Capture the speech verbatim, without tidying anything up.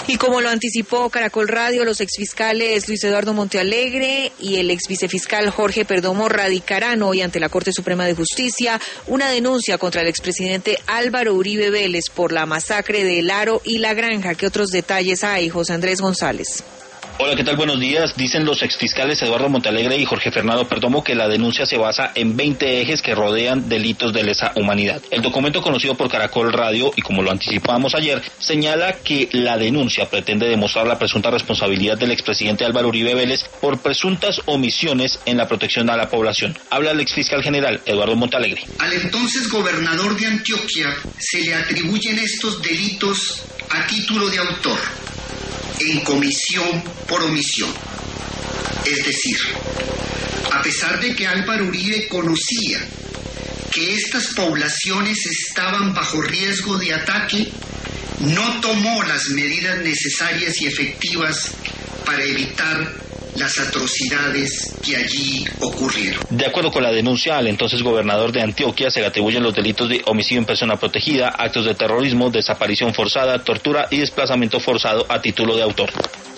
Y como lo anticipó Caracol Radio, los exfiscales Luis Eduardo Montealegre y el exvicefiscal Jorge Perdomo radicarán hoy ante la Corte Suprema de Justicia una denuncia contra el expresidente Álvaro Uribe Vélez por la masacre de El Aro y La Granja. ¿Qué otros detalles hay, José Andrés González? Hola, ¿qué tal? Buenos días. Dicen los exfiscales Eduardo Montealegre y Jorge Fernando Perdomo que la denuncia se basa en veinte ejes que rodean delitos de lesa humanidad. El documento conocido por Caracol Radio, y como lo anticipábamos ayer, señala que la denuncia pretende demostrar la presunta responsabilidad del expresidente Álvaro Uribe Vélez por presuntas omisiones en la protección a la población. Habla el exfiscal general Eduardo Montealegre. Al entonces gobernador de Antioquia se le atribuyen estos delitos a título de autor, en comisión por omisión. Es decir, a pesar de que Álvaro Uribe conocía que estas poblaciones estaban bajo riesgo de ataque, no tomó las medidas necesarias y efectivas para evitar las atrocidades que allí ocurrieron. De acuerdo con la denuncia, al entonces gobernador de Antioquia se le atribuyen los delitos de homicidio en persona protegida, actos de terrorismo, desaparición forzada, tortura y desplazamiento forzado a título de autor.